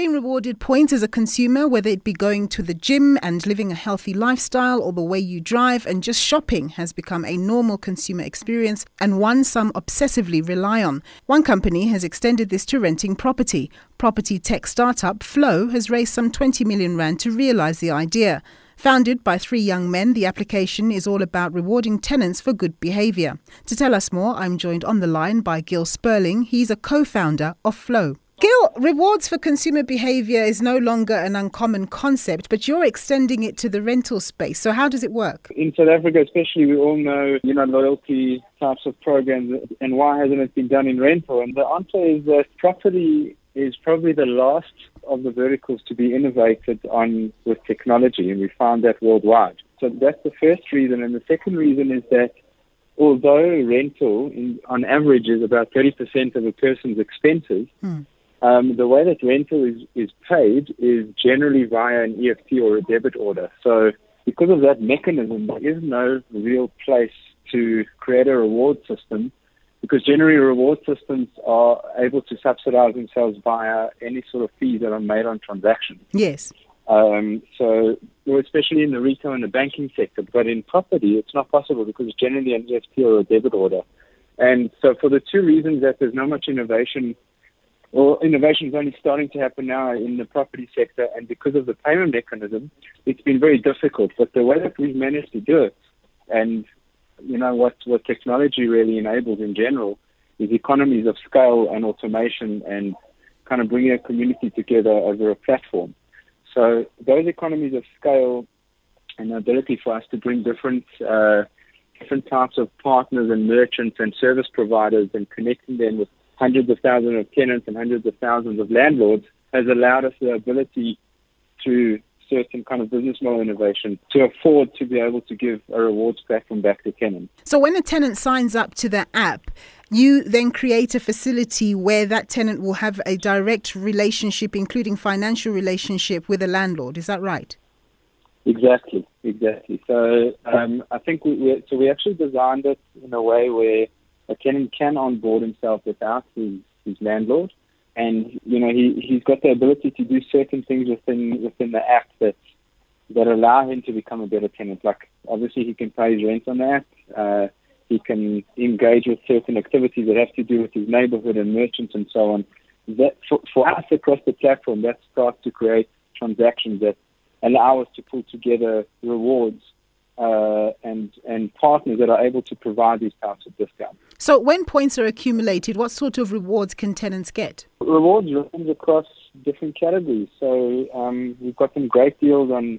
Getting rewarded points as a consumer, whether it be going to the gym and living a healthy lifestyle or the way you drive and just shopping, has become a normal consumer experience and one some obsessively rely on. One company has extended this to renting property. Property tech startup Flow has raised some 20 million rand to realize the idea. Founded by 3 young men, the application is all about rewarding tenants for good behaviour. To tell us more, I'm joined on the line by Gil Sperling. He's a co-founder of Flow. Gil, rewards for consumer behaviour is no longer an uncommon concept, but you're extending it to the rental space. So how does it work? In South Africa especially, we all know, loyalty types of programs, and why hasn't it been done in rental? And the answer is that property is probably the last of the verticals to be innovated on with technology, and we found that worldwide. So that's the first reason. And the second reason is that although rental on average is about 30% of a person's expenses, the way that rental is paid is generally via an EFT or a debit order. So because of that mechanism, there is no real place to create a reward system, because generally reward systems are able to subsidize themselves via any sort of fees that are made on transactions. Yes. So especially in the retail and the banking sector, but in property it's not possible because it's generally an EFT or a debit order. And so for the two reasons that there's not much innovation, or innovation is only starting to happen now in the property sector, and because of the payment mechanism, it's been very difficult. But the way that we've managed to do it, and what technology really enables in general, is economies of scale and automation and kind of bringing a community together over a platform. So those economies of scale and the ability for us to bring different types of partners and merchants and service providers and connecting them with hundreds of thousands of tenants and hundreds of thousands of landlords has allowed us the ability through certain kind of business model innovation to afford to be able to give a rewards platform back to tenants. So when a tenant signs up to the app, you then create a facility where that tenant will have a direct relationship, including financial relationship, with a landlord. Is that right? Exactly. So I think we actually designed it in a way where a tenant can onboard himself without his landlord. And, he's got the ability to do certain things within the app that allow him to become a better tenant. Like, obviously, he can pay his rent on the app. He can engage with certain activities that have to do with his neighborhood and merchants and so on. That for us across the platform, that starts to create transactions that allow us to pull together rewards and partners that are able to provide these types of discounts. So when points are accumulated, what sort of rewards can tenants get? Rewards range across different categories. So we've got some great deals on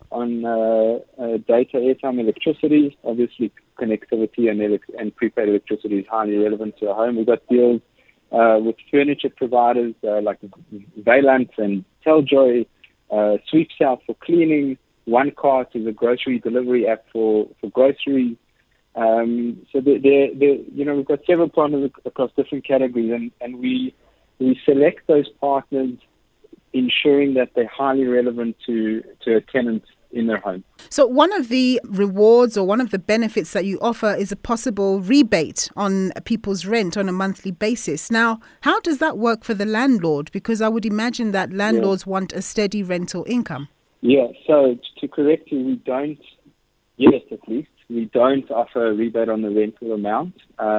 data, airtime, electricity. Obviously, connectivity and prepaid electricity is highly relevant to a home. We've got deals with furniture providers like Valant and Teljoy, Sweep South for cleaning, OneCart is a grocery delivery app for groceries. So we've got several partners across different categories, and we select those partners ensuring that they're highly relevant to a tenant in their home. So one of the rewards or one of the benefits that you offer is a possible rebate on people's rent on a monthly basis. Now, how does that work for the landlord? Because I would imagine that landlords want a steady rental income. Yeah, so to correct you, we don't, yet at least, we don't offer a rebate on the rental amount.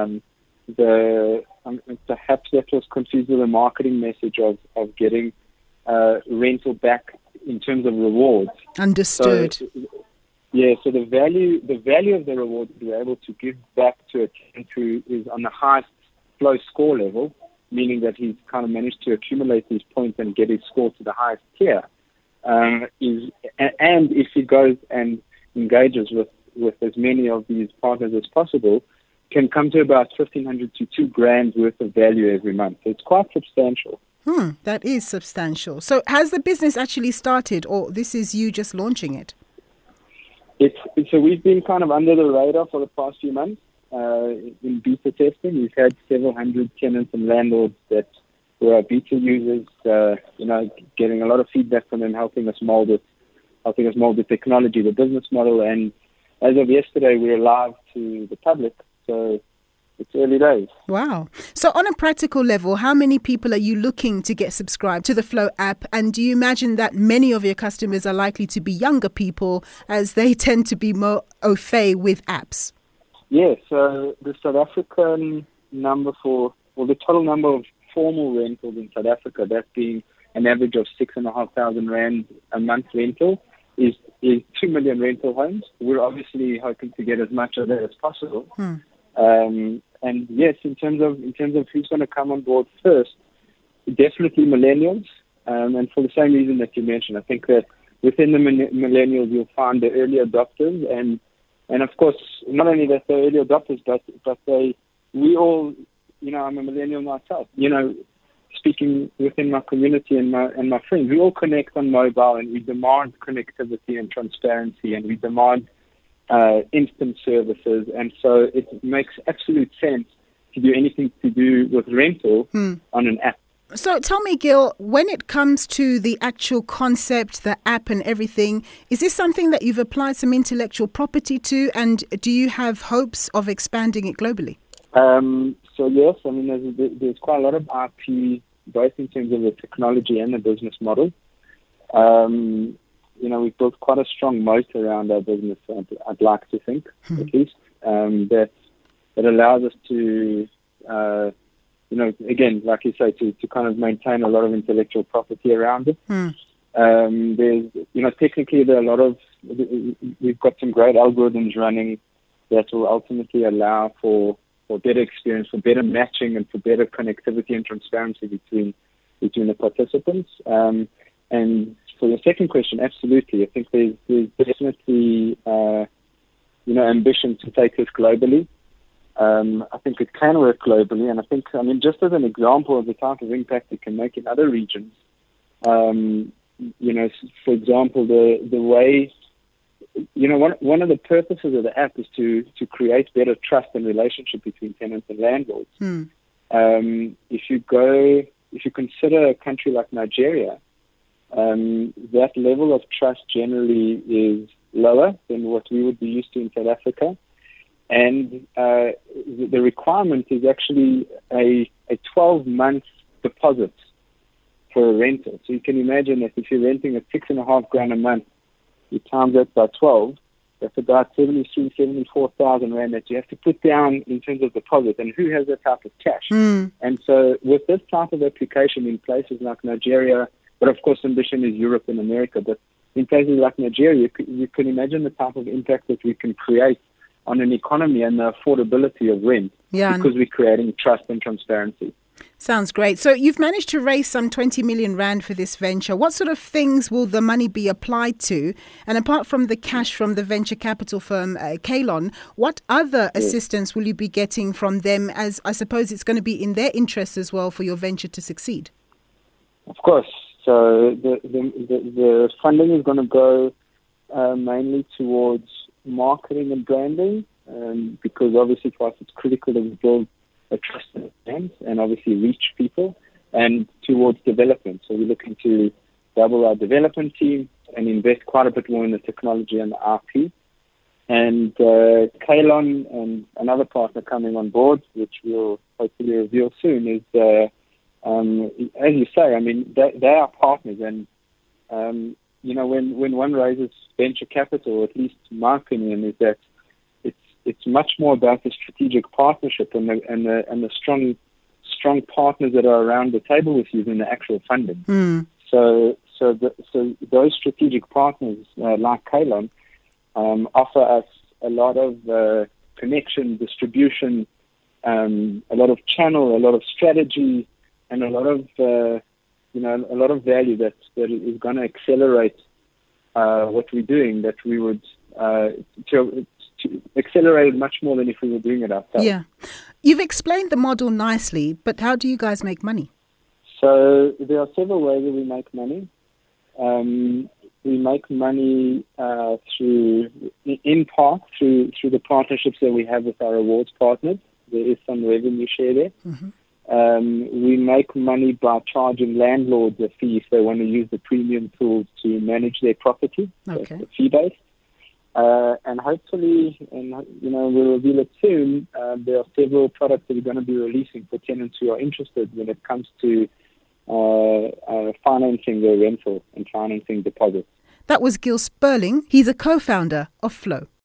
Perhaps that was confused with the marketing message of getting rental back in terms of rewards. Understood. So the value of the reward to be able to give back to a tenant who is on the highest flow score level, meaning that he's kind of managed to accumulate these points and get his score to the highest tier, and if he goes and engages with as many of these partners as possible, can come to about 1,500 to 2 grand worth of value every month. So it's quite substantial. That is substantial. So has the business actually started, or this is you just launching it? So we've been kind of under the radar for the past few months in beta testing. We've had several hundred tenants and landlords that were our beta users, getting a lot of feedback from them, helping us mold the technology, the business model. And as of yesterday, we are live to the public. So it's early days. Wow. So on a practical level, how many people are you looking to get subscribed to the Flow app? And do you imagine that many of your customers are likely to be younger people as they tend to be more au fait with apps? Yes, so the South African number the total number of formal rentals in South Africa, that being an average of 6,500 Rand a month rental, is 2 million rental homes. We're obviously hoping to get as much of that as possible. And yes, in terms of who's going to come on board first, definitely millennials. And for the same reason that you mentioned, I think that within the millennials you'll find the early adopters, and of course not only that they're early adopters, but we all, I'm a millennial myself. Speaking within my community and my friends, we all connect on mobile, and we demand connectivity and transparency, and we demand instant services, and so it makes absolute sense to do anything to do with rental on an app. So tell me, Gil, when it comes to the actual concept, the app and everything, is this something that you've applied some intellectual property to, and do you have hopes of expanding it globally? So yes, I mean there's quite a lot of IP, both in terms of the technology and the business model. We've built quite a strong moat around our business, I'd like to think, at least, that allows us to, again, like you say, to kind of maintain a lot of intellectual property around it. There's, technically there are we've got some great algorithms running that will ultimately allow for better experience, for better matching, and for better connectivity and transparency between the participants. And for the second question, absolutely. I think there's definitely, ambition to take this globally. I think it can work globally, and I think, just as an example of the type of impact it can make in other regions, for example, the way, one of the purposes of the app is to create better trust and relationship between tenants and landlords. If you consider a country like Nigeria, that level of trust generally is lower than what we would be used to in South Africa. And the requirement is actually a 12-month deposit for a rental. So you can imagine that if you're renting at 6.5 grand a month, you times that by 12, that's about 74,000 Rand that you have to put down in terms of deposit. And who has that type of cash? And so with this type of application in places like Nigeria, but of course ambition is Europe and America, but in places like Nigeria, you can imagine the type of impact that we can create on an economy and the affordability of rent, because we're creating trust and transparency. Sounds great. So you've managed to raise some 20 million Rand for this venture. What sort of things will the money be applied to? And apart from the cash from the venture capital firm Caylon, what other assistance will you be getting from them, as I suppose it's going to be in their interest as well for your venture to succeed? Of course. So the funding is going to go mainly towards marketing and branding, because obviously for us it's critical that we build a trusted brand and obviously reach people, and towards development. So we're looking to double our development team and invest quite a bit more in the technology and the IP. And Caylon and another partner coming on board, which we'll hopefully reveal soon, is as you say, they are partners, and when one raises venture capital, or at least my opinion is that it's much more about the strategic partnership and the strong partners that are around the table with you than the actual funding. So those strategic partners like Caylon offer us a lot of connection, distribution, a lot of channel, a lot of strategy, and a lot of value that is going to accelerate what we're doing. That we would to accelerate it much more than if we were doing it ourselves. Yeah, you've explained the model nicely, but how do you guys make money? So there are several ways that we make money. We make money in part through the partnerships that we have with our awards partners. There is some revenue share there. We make money by charging landlords a fee if they want to use the premium tools to manage their property. Okay. So it's fee-based. And hopefully, we'll reveal it soon, there are several products that we're going to be releasing for tenants who are interested when it comes to financing their rental and financing deposits. That was Gil Sperling. He's a co-founder of Flow.